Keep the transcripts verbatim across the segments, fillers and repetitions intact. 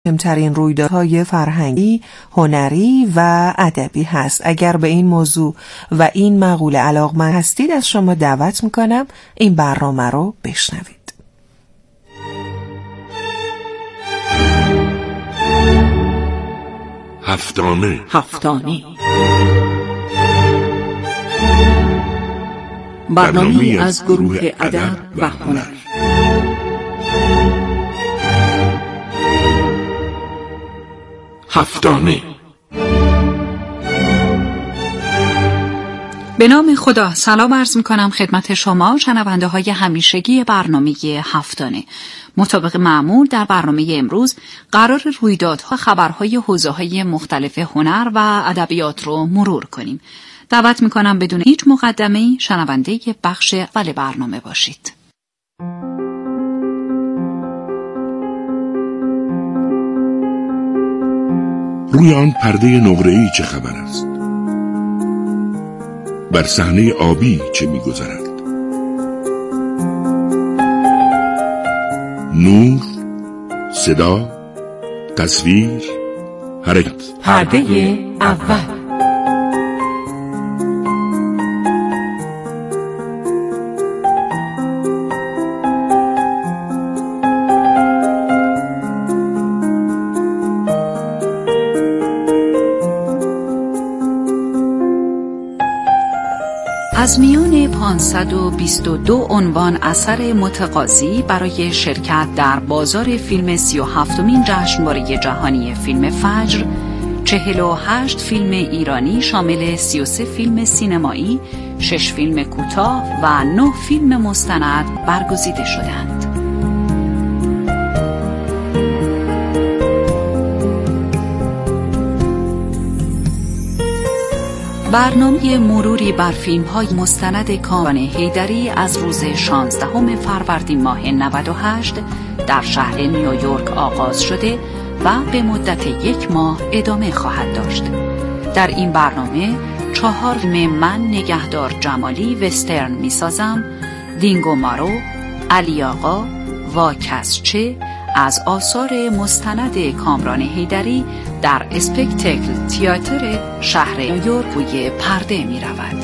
مهمترین رویدادهای فرهنگی، هنری و ادبی هست. اگر به این موضوع و این مقوله علاقمند هستید از شما دعوت میکنم این برنامه رو بشنوید. هفتانه هفتانه برنامه‌ای از گروه ادب و هنر. هفتانه. به نام خدا. سلام عرض می‌کنم خدمت شما شنونده های همیشگی برنامه هفتانه. مطابق معمول در برنامه امروز قرار رویدادها، خبرهای حوزه‌های مختلف هنر و ادبیات رو مرور کنیم. دعوت می‌کنم بدون هیچ مقدمه‌ای شنونده بخش اول برنامه باشید. روی آن پرده نقره‌ای چه خبر است؟ بر صحنه آبی چه می‌گذرد؟ نور، صدا، تصویر، حرکت. پرده اول. از میان پانصد و بیست و دو عنوان اثر متقاضی برای شرکت در بازار فیلم سی و هفتمین جشنواره جهانی فیلم فجر، چهل و هشت فیلم ایرانی شامل سی و سه فیلم سینمایی، شش فیلم کوتاه و نه فیلم مستند برگزیده شدند. برنامه مروری بر فیلم‌های مستند کامران حیدری از روز شانزدهم فروردین ماه نود و هشت در شهر نیویورک آغاز شده و به مدت یک ماه ادامه خواهد داشت. در این برنامه چهار فیلم من نگهدار جمالی وسترن می‌سازم، دینگو مارو، علی آقا، واکسچه از آثار مستند کامران حیدری در اسپکتکل تئاتر شهر نیویورک روی پرده می رود.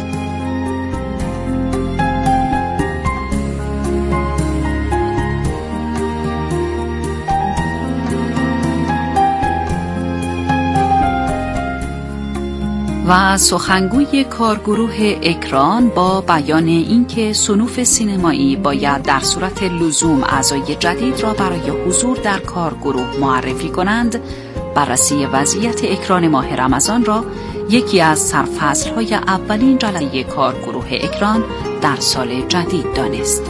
و سخنگوی کارگروه اکران با بیان اینکه صنوف سینمایی باید در صورت لزوم اعضای جدید را برای حضور در کارگروه معرفی کنند، بررسی وضعیت اکران ماه رمضان را یکی از سرفصل‌های اولین جلسه کارگروه اکران در سال جدید دانست.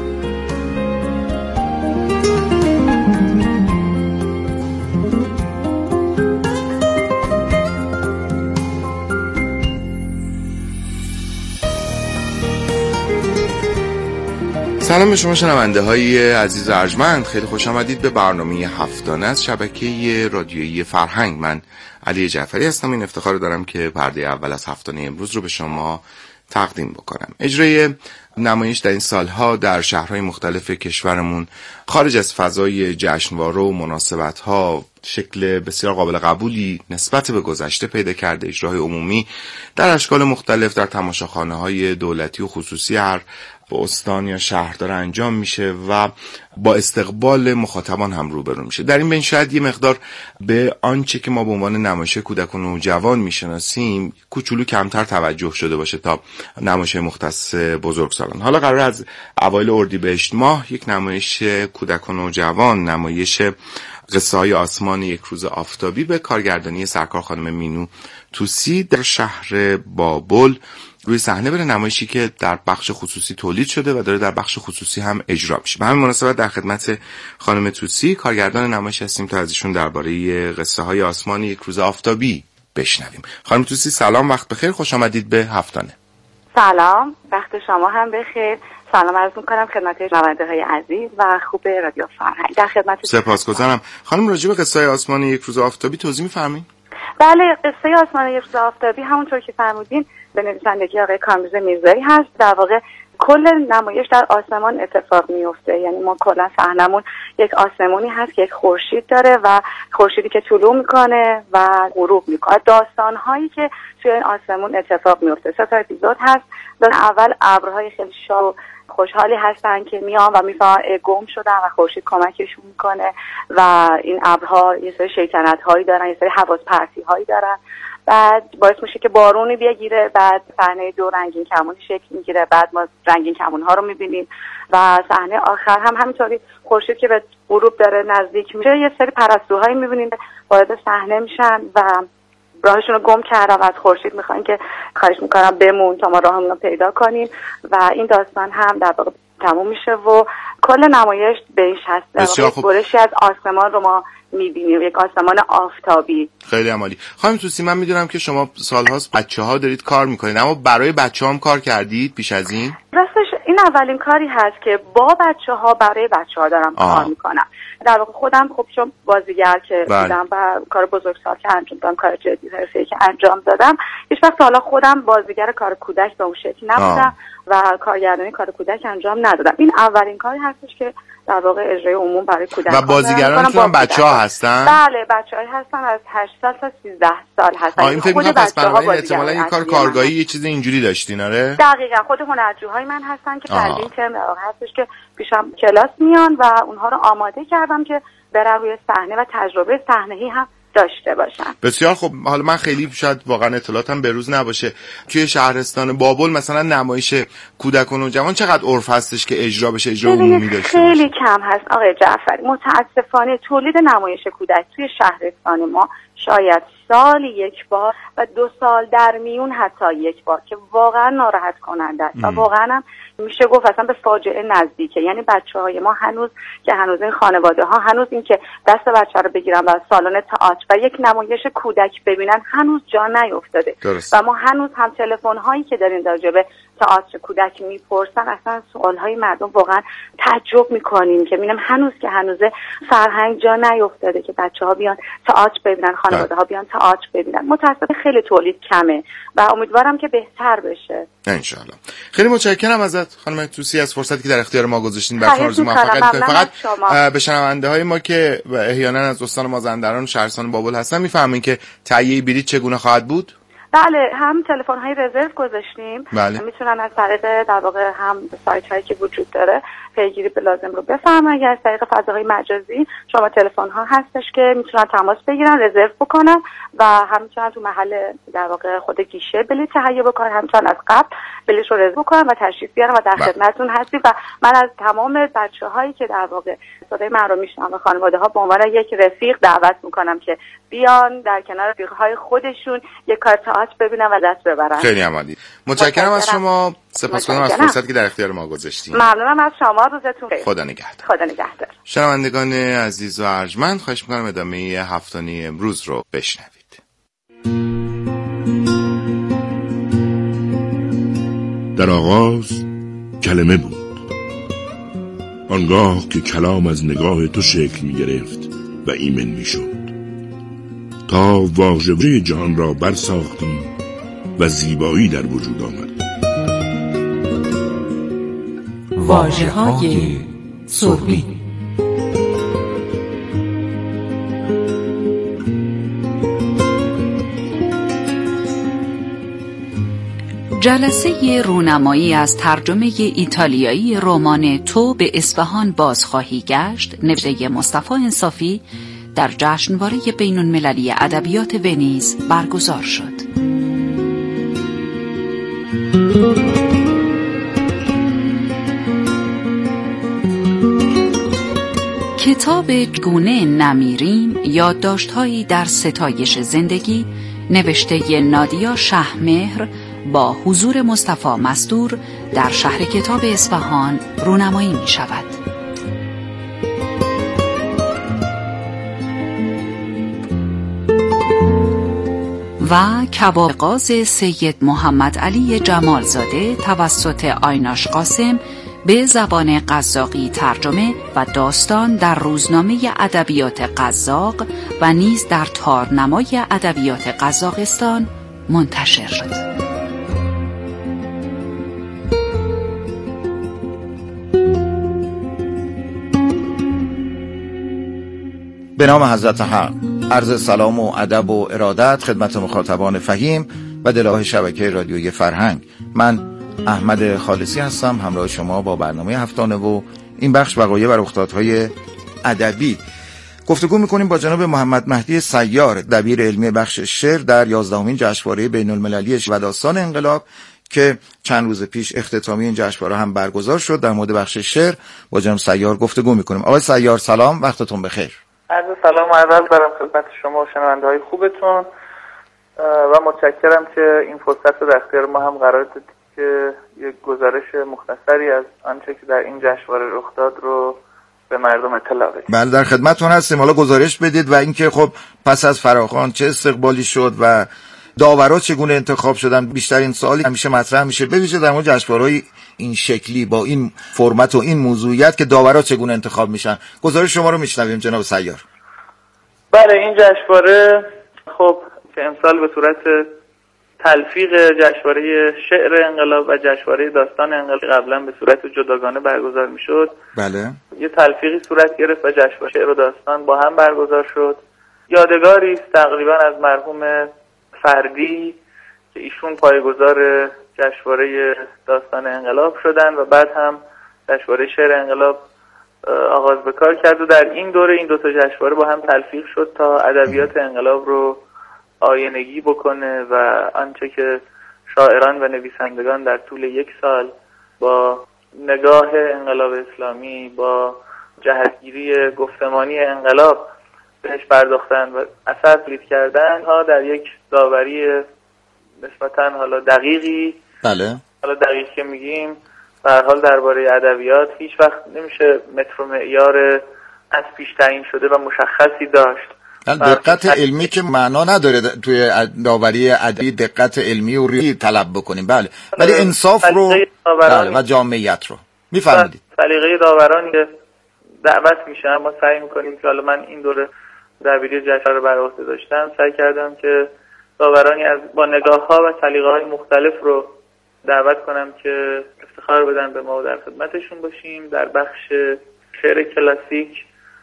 سلام به شما شنونده های عزیز ارجمند، خیلی خوش آمدید به برنامه هفتانه از شبکه رادیویی فرهنگ. من علی جعفری هستم. این افتخار رو دارم که پرده اول از هفتانه امروز رو به شما تقدیم بکنم. اجرای نمایش در این سالها در شهرهای مختلف کشورمون خارج از فضای جشنواره و مناسبت‌ها شکل بسیار قابل قبولی نسبت به گذشته پیدا کرده. اجراهای عمومی در اشکال مختلف در تماشاخانه‌های دولتی و خصوصی هر استان یا شهردار انجام میشه و با استقبال مخاطبان هم روبرو میشه. در این بین شاید یه مقدار به آنچه که ما به عنوان نمایش کودک و نوجوان میشناسیم کوچولو کمتر توجه شده باشه تا نمایش مختص بزرگسالان. حالا قرار از اوایل اردیبهشت ماه یک نمایش کودک و نوجوان، نمایش قصه های آسمان یک روز آفتابی به کارگردانی سرکار خانم مینو توسی در شهر بابل روی صحنه بره. نمایشی که در بخش خصوصی تولید شده و داره در بخش خصوصی هم اجرا میشه. به همین مناسبت در خدمت خانم توسی کارگردان نمایش هستیم تا از ایشون درباره قصه های آسمان یک روز آفتابی بشنویم. خانم توسی سلام، وقت بخیر، خوش آمدید به هفتانه. سلام، وقت شما هم بخیر. سلام عرض می‌کنم خدمت شنونده‌های عزیز و خوب رادیو فرهنگ. در خدمت سپاسگزارم. خانم راجع به قصه آسمان یک روز آفتابی توضیح می‌فرمایید؟ بله، قصه آسمان یک روز آفتابی همونطور که فرمودین به نویسندگی آقای کامبیز میرزایی هست. در واقع کل نمایش در آسمان اتفاق میفته. یعنی ما کلا صحنمون یک آسمونی هست که یک خورشید داره و خورشیدی که طلوع میکنه و غروب میکنه. داستان‌هایی که توی این آسمون اتفاق میفته. سه تا اپیزود هست. در اول ابرهای خیلی شاد خوشحالی هستن که میان و میفهمن گم شدن و خورشید کمکشون میکنه و این ابرها یه سری شیطنت هایی دارن، یه سری حواس پرتی هایی دارن. بعد باعث میشه که بارونی بگیره، بعد صحنه دو رنگین کمونی شکل میگیره، بعد ما رنگین کمون ها رو میبینیم و صحنه آخر هم همینطوری خورشید که به غروب داره نزدیک میشه یه سری پرستوهایی میبینیم وارد صحنه میشن و راهشون رو گم کردن و از خورشید میخوان که خواهش میکنم بمون تا ما راهمون رو پیدا کنیم و این داستان هم در واقع تموم میشه و کل نمایش به این شست برشی از آسمان رو ما میبینیم، یک آسمان آفتابی. خیلی عالی. خانم توسی، من میدونم که شما سالهاست بچه ها دارید کار میکنید، اما برای بچه ها هم کار کردید پیش از این؟ راستش این اولین کاری هست که با بچه ها برای بچه ها دارم آه. کار میکنم. در واقع خودم خب چون بازیگر که بودم و کار بزرگسال که انجام دادم، کار جدی حرفه‌ای که انجام دادم، هیچ وقت حالا خودم بازیگر کار کودک به اون شکل نبودم و کارگردانی کار کودک انجام ندادم. این اولین کاری هستش که در واقع اجرای عموم برای کودکان. و بازیگرانتون هم بچه‌ها هستن؟ بله، بچه‌ها هستن از هشت سال تا سیزده سال هستن. این فکر می‌کنم پس برای احتمالاً یه کار کارگاهی یه چیز اینجوری داشتین آره؟ دقیقاً. خود هنرجوهای من هستن که پنجین ترم هستش که پیشم کلاس میان و اونها رو آماده کردم که برن روی صحنه و تجربه صحنه‌ای هم داشته باشن. بسیار خب. حالا من خیلی شاید واقعا اطلاعاتم به روز نباشه، توی شهرستان بابل مثلا نمایش کودکان و جوان چقدر عرف هستش که اجرا بشه، اجرا عمومی داشته خیلی باشه؟ کم هست آقای جعفری. متاسفانه تولید نمایش کودک توی شهرستان ما شاید سالی یک بار و دو سال در میون حتی یک بار که واقعا ناراحت کننده است و واقعا هم میشه گفت اصلا به فاجعه نزدیکه. یعنی بچه‌های ما هنوز که هنوز این خانواده ها هنوز این که دست بچه رو بگیرن و سالن تئاتر و یک نمایش کودک ببینن هنوز جا نیفتاده. درست. و ما هنوز هم تلفن هایی که داریم راجع به تئاتر کودک میپرسن، اصلا سوال های مردم واقعا تعجب میکنیم که میگم هنوز که هنوز فرهنگ جا نیفتاده که بچه‌ها بیان تئاتر ببینن، خانواده ها بیان تئاتر ببینن. متأسفانه خیلی تولید کمه و امیدوارم که بهتر بشه ان شاء الله. خیلی متشکرم ازت خانم توسی از فرصتی که در اختیار ما گذاشتین. براتون آرزو موفقیت می‌کنم. فقط به شنونده های ما که احیانا از استان مازندران و شهرستان بابل هستن میفهمین که تهیه بلیط چگونه خواهد بود؟ بله، هم تلفن های رزرو گذاشتیم. بله. میتونن از طریق در واقع هم سایت هایی که وجود داره پیگیری به لازم رو بفهمن، یا از طریق فضاهای مجازی شما تلفن ها هستش که میتونن تماس بگیرن، رزرو بکنن و هم میتونن تو محل در واقع خود گیشه بلیط تهیه بکنن، هم میتونن از قبل بلیط رو رزرو بکنن و تشریف بیارن و در خدمتتون هستیم. و من از تمام بچه‌هایی که در واقع صدای من رو میشنون و خانواده ها به عنوان یک رفیق دعوت میکنم که بیان در کنار رفیق‌های خودشون یک کار تئاتر ببینن و دست ببرن. خیلی عالی. متشکرم از شما. سپاسگزارم از فرصتی که در اختیار ما گذاشتین. ممنونم از شما. روزتون بخیر. خدا نگهدار. خدا نگهدار. شنوندگان عزیز و ارجمند، خواهش می‌کنم ادامه هفتانی امروز رو بشنوید. در آغاز کلمه بود، آنگاه که کلام از نگاه تو شکل می گرفت و ایمن می شد، تا واژه جهان را برساختی و زیبایی در وجود آمد. واژه‌های سربی. جلسه رونمایی از ترجمه ایتالیایی رمان تو به اصفهان بازخواهی گشت نوشته مصطفی انصافی در جشنواره بین‌المللی ادبیات ونیز برگزار شد. کتاب گونه نمیریم یادداشت‌هایی در ستایش زندگی نوشته نادیا شهمهر با حضور مصطفی مصدور در شهر کتاب اصفهان رونمایی می شود. و کبابغاز سید محمد علی جمالزاده توسط آیناش قاسم به زبان قزاقی ترجمه و داستان در روزنامه ادبیات قزاق و نیز در تارنمای ادبیات قزاقستان منتشر شد. به نام حضرت حق عرض سلام و ادب و ارادت خدمت مخاطبان فهیم و دلهای شبکه رادیویی فرهنگ. من احمد خالصی هستم، همراه شما با برنامه هفتانه و این بخش وقایع و رخدادهای ادبی. گفتگو میکنیم با جناب محمد مهدی سیار، دبیر علمی بخش شعر در یازدهمین جشنواره بین المللی و داستان انقلاب که چند روز پیش اختتامیه این جشنواره هم برگزار شد. در مورد بخش شعر با جناب سیار گفتگو میکنیم. آقای سیار سلام، وقتتون بخیر. عرض سلام و ادب دارم خدمت شما و شنونده‌های خوبتون و متشکرم که این فرصت رو در اختیار ما هم قرار دادید که یک گزارش مختصری از آنچه که در این جشنواره رخ داد رو به مردم اطلاع بدید. بله در خدمتتون هستیم. حالا گزارش بدید و اینکه خب پس از فراخوان چه استقبالی شد و داورا چگونه انتخاب شدن. بیشترین سوالی همیشه مطرح میشه به ویژه در مورد جشنواره‌های این شکلی با این فرمت و این موضوعیت که داورا چگونه انتخاب میشن. گزارش شما رو میشنویم جناب سیار. بله این جشنواره خب که امسال به صورت تلفیق جشنواره شعر انقلاب و جشنواره داستان انقلاب قبلا به صورت جداگانه برگزار میشد. بله. یه تلفیقی صورت گرفت و جشنواره شعر و داستان با هم برگزار شد. یادگاری است تقریبا از مرحوم فردی که ایشون پایه‌گذار جشنواره داستان انقلاب شدن و بعد هم جشنواره شعر انقلاب آغاز به کار کرد و در این دوره این دو تا جشنواره با هم تلفیق شد تا ادبیات انقلاب رو آینگی بکنه و آنچه که شاعران و نویسندگان در طول یک سال با نگاه انقلاب اسلامی با جهتگیری گفتمانی انقلاب بهش پرداختن و اثر تولید کردن ها در یک داوری نسبتاً حالا دقیقی. بله. حالا دقیق که میگیم به هر حال درباره ادبیات هیچ وقت نمیشه متر و معیار از پیش تعیین شده و مشخصی داشت. دقت علمی که معنا نداره توی داوری ادبی دقت علمی و ری طلب بکنیم. بله ولی انصاف رو بله و جامعیت رو میفرمایید. سلیقه داورانی که دعوت میشن ما سعی میکنیم که حالا من این دوره دبیری جشنواره رو بر عهده داشتم سعی کردم که داورانی از با نگاه‌ها و سلیقه‌های مختلف رو دعوت کنم که افتخار بدن به ما و در خدمتشون باشیم. در بخش شعر کلاسیک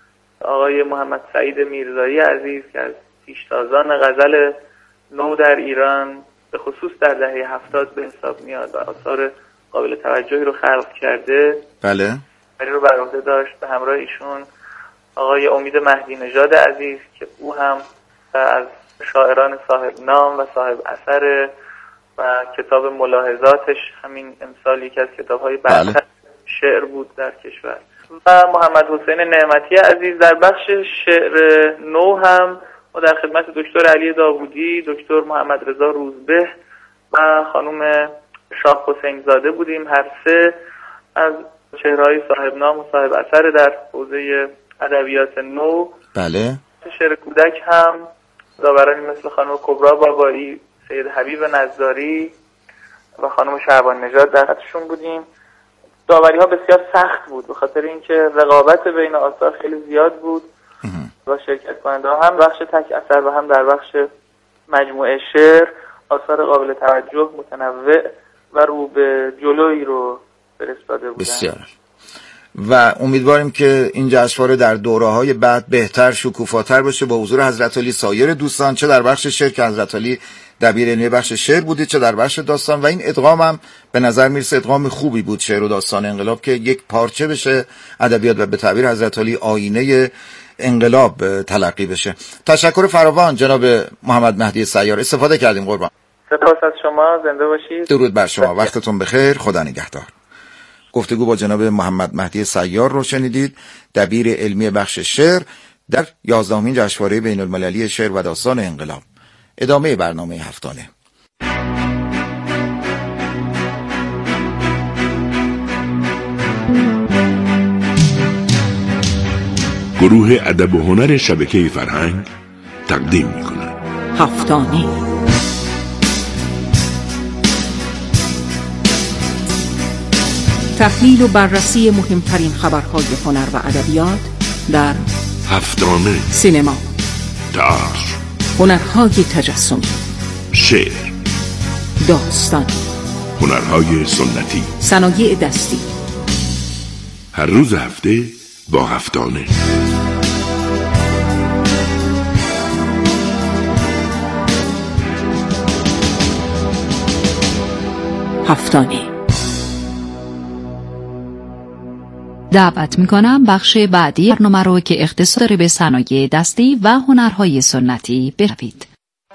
آقای محمد سعید میرزایی عزیز که از پیشتازان غزل نو در ایران به خصوص در دهه هفتاد به حساب میاد و آثار قابل توجهی رو خلق کرده. بله. کاری رو بر عهده داشت. به همراه ایشون آقای امید مهدی نژاد عزیز که او هم از شاعران صاحب نام و صاحب اثر و کتاب ملاحظاتش همین امسال یکی از کتاب‌های برتر بله. شعر بود در کشور. و محمد حسین نعمتی عزیز در بخش شعر نو هم ما در خدمت دکتر علی داوودی، دکتر محمد رضا روزبه و خانم شاه حسین زاده بودیم. هر سه از چهره‌های صاحب نام و صاحب اثر در حوزه ادبیات نو. بله. شعر کودک هم داورانی مثل خانم کبرا بابایی، سید حبیب نظاری و خانم شعبان نژاد در خدمتشون بودیم. داوری ها بسیار سخت بود به خاطر اینکه رقابت بین آثار خیلی زیاد بود و شرکت کننده ها هم بخش تک اثر و هم در بخش مجموعه شعر آثار قابل توجه متنوع و رو به جلویی رو فرستاده بودن. بسیار. و امیدواریم که این جشنواره در دوره‌های بعد بهتر شکوفاتر بشه با حضور حضرت علی سایر دوستان، چه در بخش شعر که حضرت علی دبیر علمی بخش شعر بودید چه در بخش داستان. و این ادغام هم به نظر میرسه ادغام خوبی بود شعر و داستان انقلاب که یک پارچه بشه ادبیات و به تعبیر حضرت علی آینه انقلاب تلقی بشه. تشکر فراوان جناب محمد مهدی سیار، استفاده کردیم قربان. سپاس از شما، زنده باشید. درود بر شما، وقتتون بخیر، خدا نگهدار. گفتگو با جناب محمد مهدی سیار رو شنیدید، دبیر علمی بخش شعر در یازدهمین جشنواره بین المللی شعر و داستان انقلاب. ادامه برنامه هفتانه. گروه ادب و هنر شبکه فرهنگ تقدیم می‌کند هفتانه. تحلیل و بررسی مهمترین خبرهای هنر و ادبیات در هفتانه. سینما، تئاتر، هنرهای تجسمی، شعر، داستان، هنرهای سنتی، صنایع دستی. هر روز هفته با هفتانه. هفتانه. دعوت میکنم بخش بعدی برنامه رو که اختصاص داره به صنایع دستی و هنرهای سنتی بشنوید.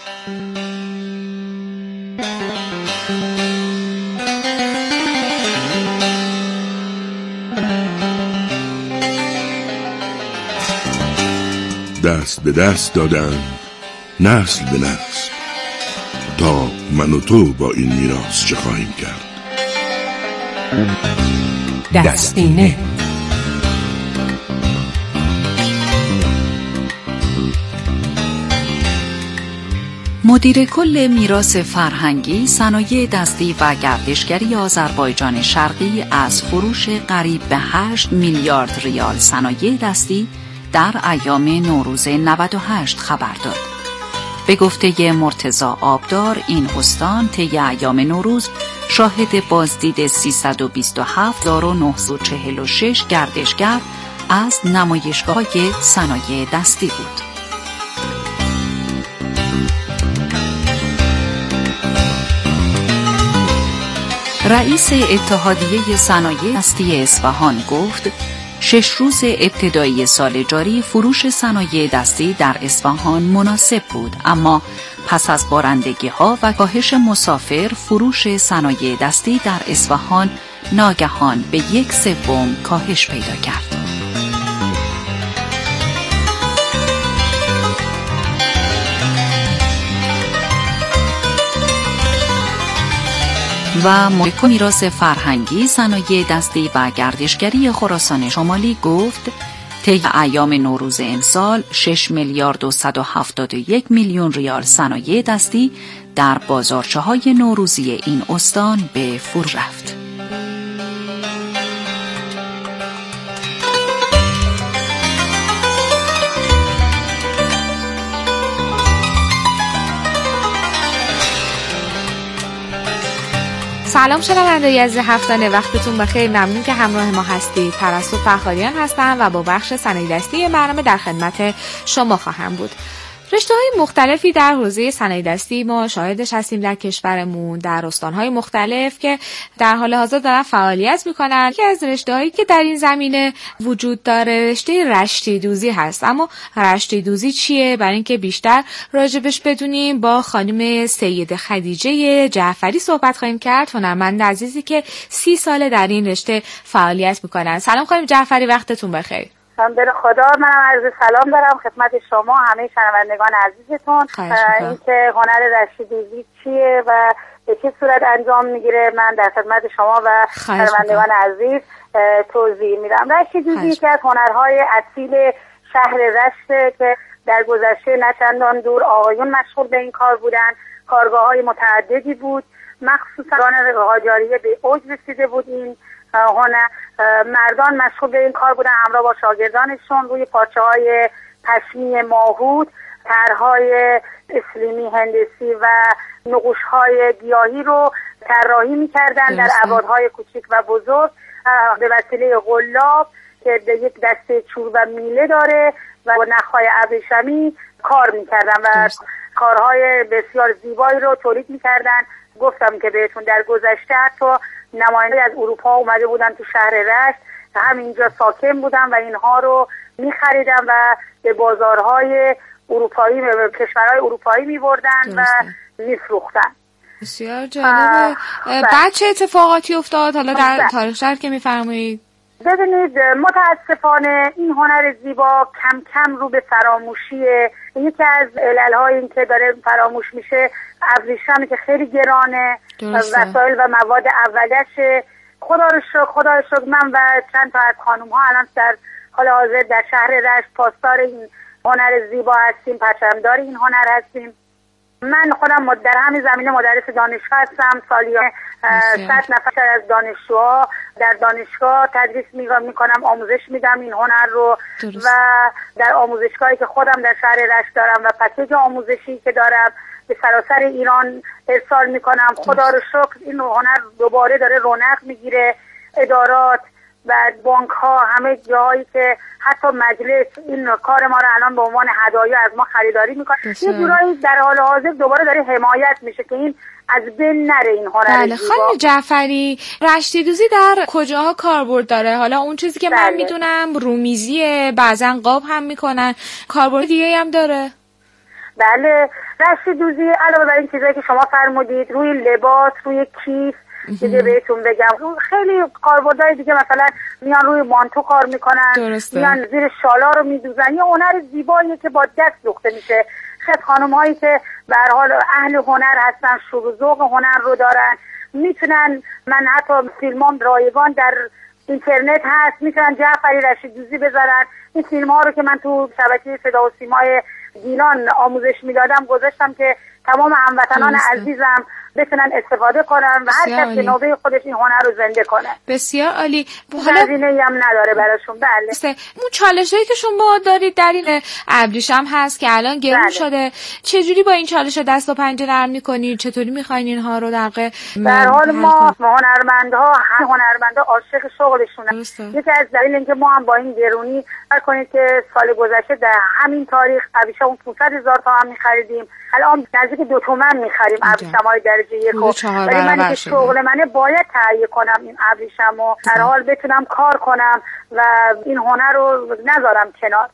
دست به دست دادند نسل به نسل، تا من و تو با این میراث چه خواهیم کرد. دستینه. مدیر کل میراث فرهنگی، صنایع دستی و گردشگری آذربایجان شرقی از فروش قریب به هشت میلیارد ریال صنایع دستی در ایام نوروز نود و هشت خبر داد. به گفته مرتضی آبدار، این استان طی ایام نوروز شاهد بازدید سیصد و بیست و هفت هزار و نهصد و چهل و شش گردشگر از نمایشگاه‌های صنایع دستی بود. رئیس اتحادیه صنایع دستی اصفهان گفت شش روز ابتدایی سال جاری فروش صنایع دستی در اصفهان مناسب بود، اما پس از بارندگی‌ها و کاهش مسافر فروش صنایع دستی در اصفهان ناگهان به یک سوم کاهش پیدا کرد. و مدیر میراث فرهنگی، صنایع دستی و گردشگری خراسان شمالی گفت طی ایام نوروز امسال شش میلیارد و صد و هفتاد و یک میلیون ریال صنایع دستی در بازارچه‌های نوروزی این استان به فروش رفت. سلام شنوندگان عزیز هفتانه، وقتتون بخیر. ممنون که همراه ما هستید. پرستو فرخاریان هستم و با بخش صنایع دستی برنامه در خدمت شما خواهم بود. رشته‌های مختلفی در حوزه صنایع دستی ما شاهدش هستیم در کشورمون، در استان‌های مختلف که در حال حاضر دارن فعالیت می‌کنن. یکی از رشته‌هایی که در این زمینه وجود داره رشته رشتی دوزی هست. اما رشتی دوزی چیه؟ برای اینکه بیشتر راجبش بدونیم با خانم سید خدیجه جعفری صحبت خواهیم کرد، هنرمند عزیزی که سی ساله در این رشته فعالیت می‌کنن. سلام خانم جعفری، وقتتون بخیر. به خدا، منم عرض سلام دارم خدمت شما همه شنوندگان عزیزتون. اینکه هنر رشتی دوزی چیه و به چه صورت انجام میگیره من در خدمت شما و شنوندگان عزیز توضیح میدم. رشتی دوزی یکی از هنرهای اصیل شهر رشته که در گذشته نه چندان دور آقایون مشغول به این کار بودن. کارگاه‌های متعددی بود، مخصوصا دوران قاجاریه به اوج رسیده بود. این هنر مردان مشغول به این کار بودن همراه با شاگردانشون. روی پارچه‌های پشمی ماهود طرح‌های اسلیمی هندسی و نقوش‌های گیاهی رو طراحی می‌کردن در ابعادهای کوچک و بزرگ به وسیله قلاب که یک دسته چوب و میله داره و با نخ‌های ابریشمی کار می‌کردن و کارهای بسیار زیبایی رو تولید می‌کردن. گفتم که بهتون در گذشته حتی نماینده از اروپا اومده بودن تو شهر رشت، همینجا ساکن بودن و اینها رو می‌خریدن و به بازارهای اروپایی، به کشورهای اروپایی می‌بردن و می‌فروختن. بسیار جالبه. بعد چه اتفاقاتی افتاد حالا در تاریخ شهر که می‌فرمایید؟ ببینید، متاسفانه این هنر زیبا کم کم رو به فراموشیه. یکی از علل‌های این که داره فراموش میشه ابریشمی که خیلی گرانه، وسایل و مواد اولشه. خدا رو شکر خدا رو شکر من و چند تا از خانوم‌ها الان در حال حاضر در شهر رشت پاسدار این هنر زیبا هستیم، پرچمدار این هنر هستیم. من خودم در همین زمینه مدرس دانشگاه هستم. سالی صد نفر از دانشجوها در دانشگاه تدریس میکنم، آموزش میدم این هنر رو. درست. و در آموزشگاهی که خودم در شهر رشت دارم و پکیج آموزشی که دارم به سراسر ایران ارسال میکنم. خدا رو شکر این هنر دوباره داره رونق میگیره. ادارات و بانک ها، همه جایی که حتی مجلس این کار ما رو الان به عنوان هدایا از ما خریداری میکنه. یه جورایی در حال حاضر دوباره داره حمایت میشه که این از بین نره این هنر بله. زیبا. خانم جعفری، رشتی دوزی در کجاها کاربرد داره؟ حالا اون چیزی که بله. من میدونم رومیزیه، بعضن قاب هم میکنن، کاربرد دیگه هم داره؟ بله، رشتی دوزی علاوه بر این چیزایی که شما فرمودید، روی لباس، روی کیف، دیگه بهتون بگم خیلی کاربردهای دیگه، مثلا میان روی مانتو کار میکنن، درسته. میان زیر شالا رو میدوزن. یه هنر زیباییه که با دست دوخته میشه. خیلی خانم هایی که به هر حال اهل هنر هستن، شور و ذوق هنر رو دارن، میتونن، من حتی فیلمام رایگان در اینترنت هست، میتونن جعفری رشید دوزی بذارن. این فیلم ها رو که من تو شبکه صدا و سیمای گیلان آموزش میدادم گذاشتم که تمام هموطنان عزیزم بتونن استفاده کنن و هر کس که نوبه خودش این هنر رو زنده کنه. بسیار عالی. حالا هزینه‌ای هم نداره براشون. بله. اون چالشایی که شما دارید در این ابریشم هست که الان گرون بله. شده، چجوری با این چالش دست و پنجه نرم می‌کنید؟ چطوری می‌خواین اینها رو در واقع در حال ما هنرمندها هم هنرمندا عاشق شغلشونن. یکی از دلایل اینکه ما هم با این گرونی فکر کنید که سال گذشته در همین تاریخ ابریشم پانصد هزار تومان می‌خریدیم، الان نزدیک دو تومن می‌خریم ابریشم‌های درجه یک. ولی من که شغل منه باید تهیه کنم این ابریشمو، در حال بتونم کار کنم و این هنر رو نذارم کنار.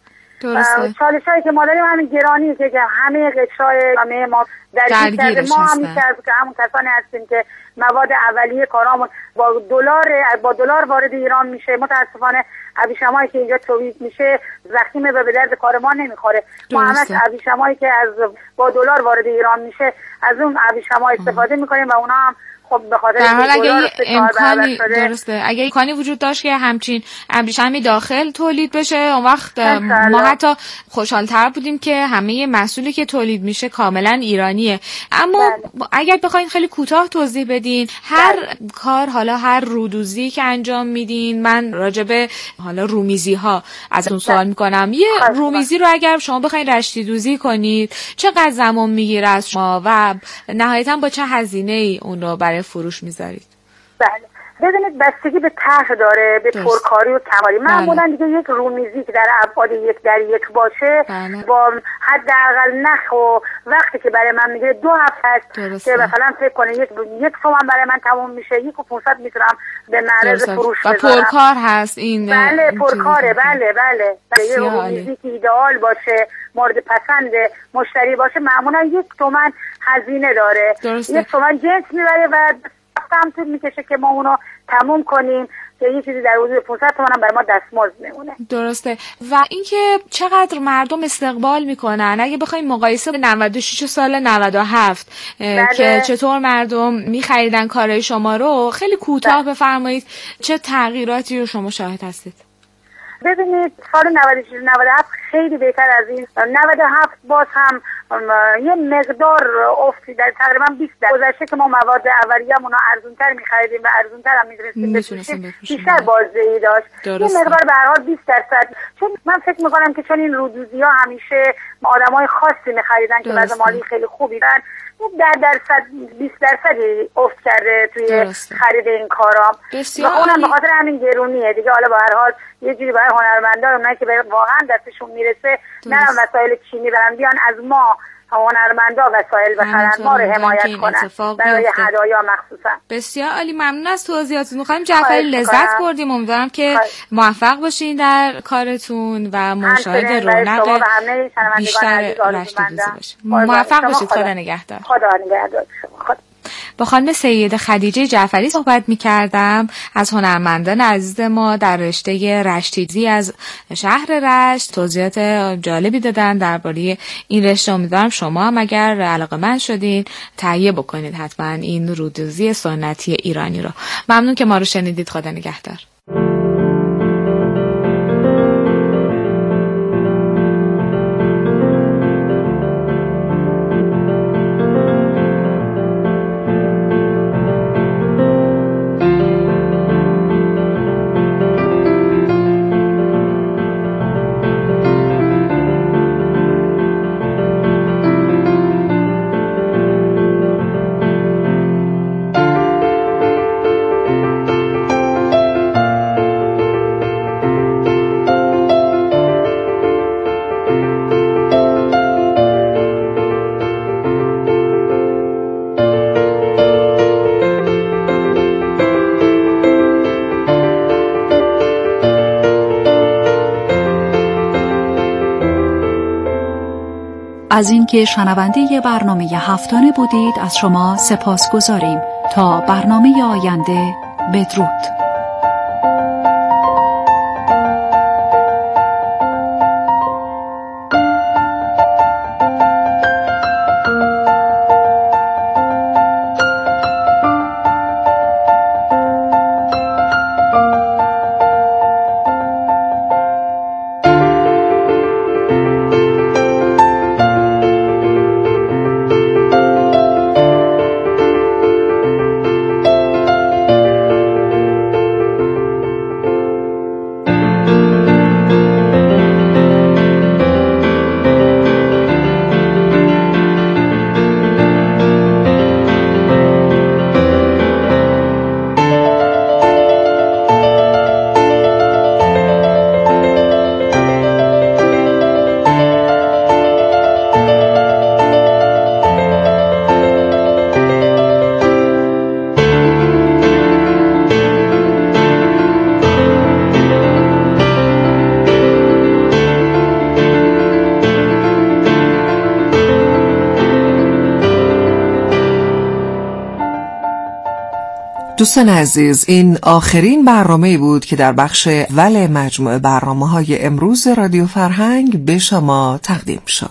چالشایی که ما داریم همین گرانی که همه قشرهای همه ما درگیر کرده. ما هم می‌کردیم که همون کسانی هستیم که مواد اولیه کارامون با دلار با دلار وارد ایران میشه. متاسفانه ابریشمایی که اینجا تولید میشه ضخیمه و به درد کار ما نمیخوره. ما همش ابریشمایی که از با دلار وارد ایران میشه از اون ابریشما استفاده میکنیم و اونا هم خب به خاطر در حال اگه امکانی درسته اگه امکانی وجود داشت که همچین ابریشمی داخل تولید بشه، اون وقت ما حتی خوشحال‌تر بودیم که همه محصولی که تولید میشه کاملا ایرانیه. اما بله. اگر بخواید خیلی کوتاه توضیح بدین هر بله. کار، حالا هر رودوزی که انجام میدین، من راجبه حالا رومیزی ها از اون سوال میکنم، یه رومیزی رو اگر شما بخواید رشتی دوزی کنید چقدر زمان میگیره از شما و نهایتا با چه هزینه‌ای اون رو برای فروش میذارید؟ بله، ببینید بستگی به طرح داره، به پرکاری و کمالی. معمولا دیگه یک رومیزی که در ابعاد یک در یک باشه بله. با حداقل نخ و وقتی که برای من میگیره دو هفته است که مثلا فکر کنه یک یک تومن برای من تموم میشه، یک و پانصد میتونم به معرض فروش بذارم. و پرکار هست این. بله پرکاره. بله بله بله یه رومیزی که ایدئال باشه، مورد پسند مشتری باشه، معمولا یک تومن هزینه داره. درسته. یک تومن جنس میبره و هم طول میکشه که ما اونو تموم کنیم که یه چیزی در حدود پانصد تومن هم برای ما دستمزد میمونه. درسته. و اینکه چقدر مردم استقبال میکنن اگه بخوایم مقایسه با نود و شش سال نود و هفت بله. که چطور مردم میخریدن کارهای شما رو، خیلی کوتاه بله. بفرمایید چه تغییراتی رو شما شاهد هستید؟ ببینید سال نود و شش نود و هفت خیلی بهتر از این. نود و هفت باز هم یه مقدار افتی در تقریبا بیست درصد گذشته که ما مواد اولیه‌مون رو ارزان‌تر می‌خریدیم و ارزان‌تر هم می‌تونستیم بیشتر بازدهی داشت. یه مقدار به هر حال بیست درصد. چون من فکر می‌کنم که چون این رودوزی‌ها همیشه آدمای خاصی می‌خریدن که وضع مالی خیلی خوبی دارن، در درصد بیست درصدی افت کرده توی درسته. خرید این کارام و اونم به خاطر همین گرونیه دیگه. حالا به هر حال یه جوری برای هنرمندا اونایی که واقعا دستشون میرسه نرم وسایل چینی برن بیان از ما هنرمندا وسایل بخرن، ما رو حمایت کنن برای هدایا مخصوصا. بسیار عالی، ممنون از توضیحاتتون. می‌خوایم جعفری لذت بردیم، امیدوارم که موفق باشین در کارتون و مشاهده رونق بیشتر رشتی دوزی باشین. موفق باشید. خدا نگهدار. خدا نگهدار. خدا. با خانم سیده خدیجه جعفری صحبت می‌کردم، از هنرمندان عزیز ما در رشته رشتی‌دوزی از شهر رشت. توضیحات جالبی دادن درباره این رشته. امیدوارم شما هم اگر علاقه‌مند شدین تهیه بکنید حتما این رودوزی سنتی ایرانی رو. ممنون که ما رو شنیدید. خدا نگهدار. از اینکه شنونده برنامه هفتانه بودید از شما سپاس گذاریم. تا برنامه آینده، بدرود. دوستان عزیز، این آخرین برنامه بود که در بخش اول مجموعه برنامه‌های امروز رادیو فرهنگ به شما تقدیم شد.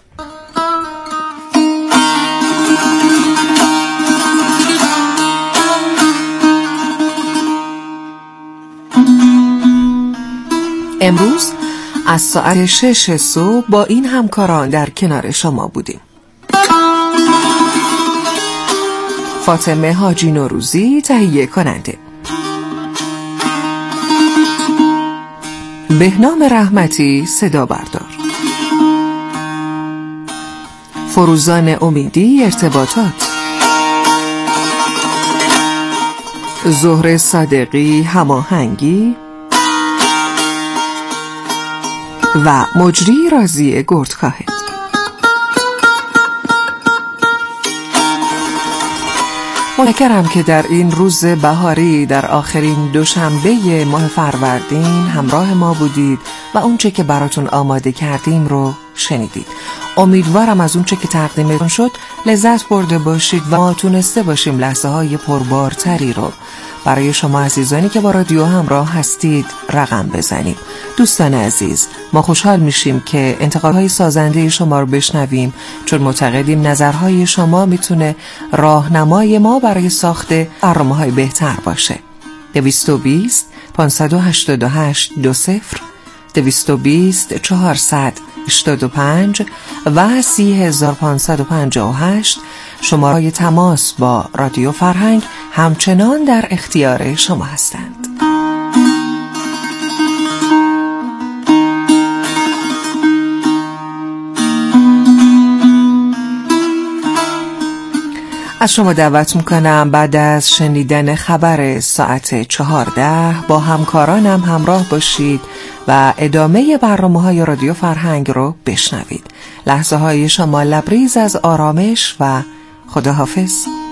امروز از ساعت شش صبح با این همکاران در کنار شما بودیم: فاطمه حاجی نوروزی تهیه کننده، بهنام رحمتی صدا بردار، فروزان امیدی ارتباطات، زهره صادقی هماهنگی و مجری رازی گردکاهد. متشکرم که در این روز بهاری در آخرین دوشنبه ماه فروردین همراه ما بودید و اونچه که براتون آماده کردیم رو شنیدید. امیدوارم از اونچه که تقدیمتون شد لذت برده باشید و ما تونسته باشیم لحظه های پربارتری رو برای شما عزیزانی که با رادیو همراه هستید رقم بزنیم. دوستان عزیز، ما خوشحال میشیم که انتقادهای سازنده شما رو بشنویم، چون معتقدیم نظرهای شما میتونه راهنمای ما برای ساخت برنامه‌های بهتر باشه. دویست و بیست پانصد و هشتاد و هشت دو صفر، دویست و بیست چهارصد هشتاد و پنج و سی هزار و پانصد و پنجاه و هشت شماره‌های تماس با رادیو فرهنگ همچنان در اختیار شما هستند. از شما دعوت میکنم بعد از شنیدن خبر ساعت چهارده با همکارانم همراه باشید و ادامه برنامه‌های رادیو فرهنگ رو بشنوید. لحظه های شما لبریز از آرامش و خداحافظ.